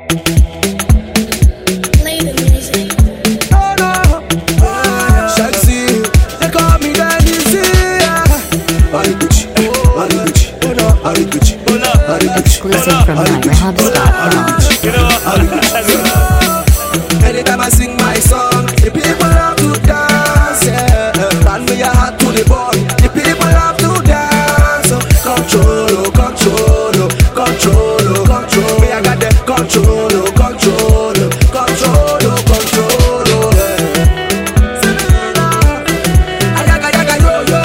Play the music. Oh no, sexy. They call me Daddy Z. Ariguchi, Ariguchi, Ariguchi, Ariguchi. Exclusive from NigerHubs.com. Anytime I sing my song, the people have to dance. Yeah. Turn me your heart to the boy. The people have to dance. So control, oh, control, oh, control, oh, control. Me I got the control, oh, control, oh, control, oh, control, oh. Yeah. Ayaga yaga yo yo.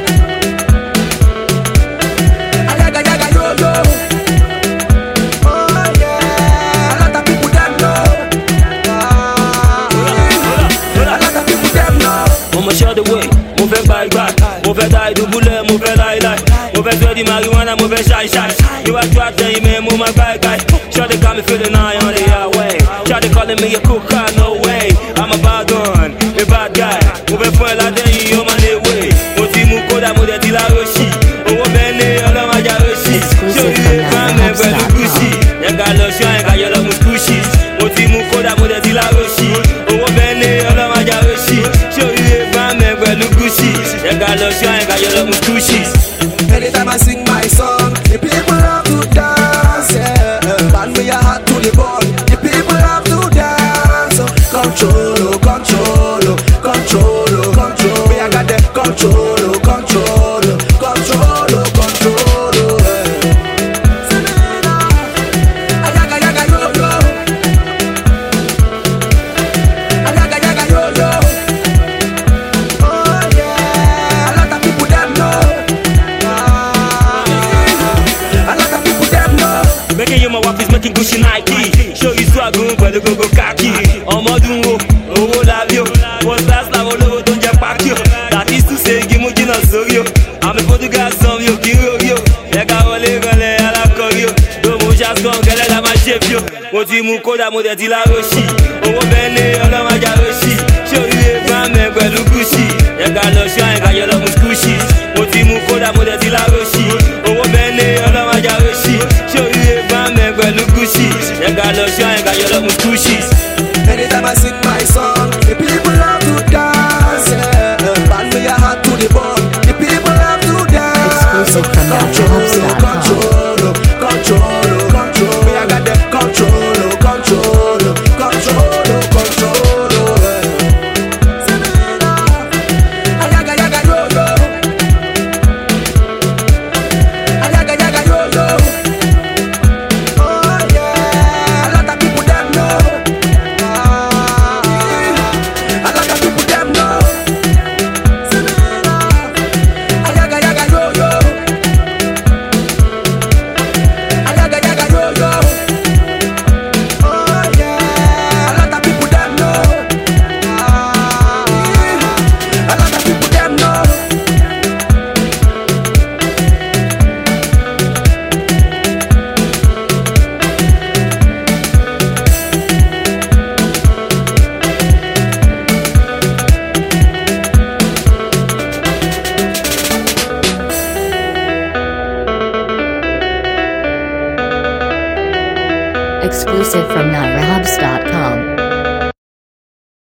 Ayaga yaga yo yo. Oh yeah. A lot of people them know. I'ma show the way, mo fẹ́ gba ìgbà, mo fẹ́ ta ìdúbúlẹ̀, mo fẹ́ láìláì, mo fẹ́ fẹ́ di marijuana, mo fẹ́ ṣáìṣáì, níwájú àtẹ̀yìn mi, mo máa gbá ìgbà. Shawty got me feeling high on the highway, Shawty calling me a cool car, no way. I'm a bad one, a bad guy, mo fẹ́ fún ẹ látẹ̀yìn, yóò máa lè wé. Mo ti mú kódà, mo dẹ̀ ti láàárọ̀ sí, owó bẹ́ẹ̀ lé ọlọ́run ajá rẹ̀ sí. Ṣòrí ìfàmì pẹ̀lú gúúsì, yẹn ká lọ ṣọ́ yẹn ká yọ lọ́mú skúṣì. Mo ti mú kódà, mo dẹ̀ ti láàárọ̀ sí, owó bẹ́ẹ̀ lé ọlọ́run ajá rẹ̀ sí. Ṣòrí ìfàmì pẹ̀lú gúúsì, yẹn ká lọ ṣọ́ yẹn ká yọ lọ́mú skúṣì. Anytime I sing my song, the people have to dance. Yeah. Turn me your heart to the ball. The people have to dance. So control, oh, control, oh, control, oh, control. Me I got the control, oh, control, oh, control, oh, control, oh. Yeah. Ayaga yaga yo yo. Ayaga yaga yo yo. Oh yeah. A lot of people them know. Making you my wife is making Gucci Nike. Show you swag pẹ̀lú gbogbo káàkì. Ọmọdún wo, owó lábí o. First class làwọn olówó tó ń jẹ pákí o. That is to say igi mú jìnnà sórí o. Àmì Portugal san mi ò kí ń rori o. Ẹ̀ka wọlé ìrọ̀lẹ́ alákọ̀rí o. Tó mú ṣàṣkan gẹ́lẹ́ la máa ṣe fi o. Mo ti mú kódà mo dẹ̀ ti láàárọ̀ sí. Owó bẹ́ẹ̀ lé ọlọ́run ajá rẹ̀ sí. Ṣé orí ìfàmì pẹ̀lú Gucci? Ẹ̀ka lọ ṣọ́ àyìnká yọ lọ́mú skúṣì. Mo ti mú kódà mo dẹ̀ ti láàárọ̀ sí. Owó bẹ́ẹ̀ lé ọlọ́run ajá rẹ̀ sí. Ṣé orí ìfàmì pẹ̀lú Gucci? Ẹ̀ka lọ ṣọ́ àyìnká yọ lọ́mú skúṣì. Anytime I sing my song, the people have to dance. Yeah. Turn me your heart to the ball. The people have to dance. Exclusive from Control, NigerHubs.com. control, control, control. Me I got the control, control, control, control. Yeah. Ayaga yaga yo yo. Ayaga yaga yo yo. Oh yeah. A lot of people them know. A lot of people them know. Ayaga yaga yo yo. Ayaga yaga yo yo. Oh yeah. A lot of people them know. A lot of people them know. Exclusive from NigerHubs.com.